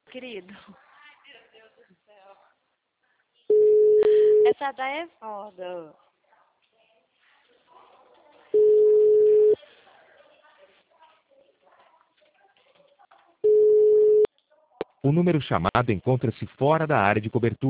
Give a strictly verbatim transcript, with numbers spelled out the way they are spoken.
Querido. Essa daí é foda. O número chamado encontra-se fora da área de cobertura.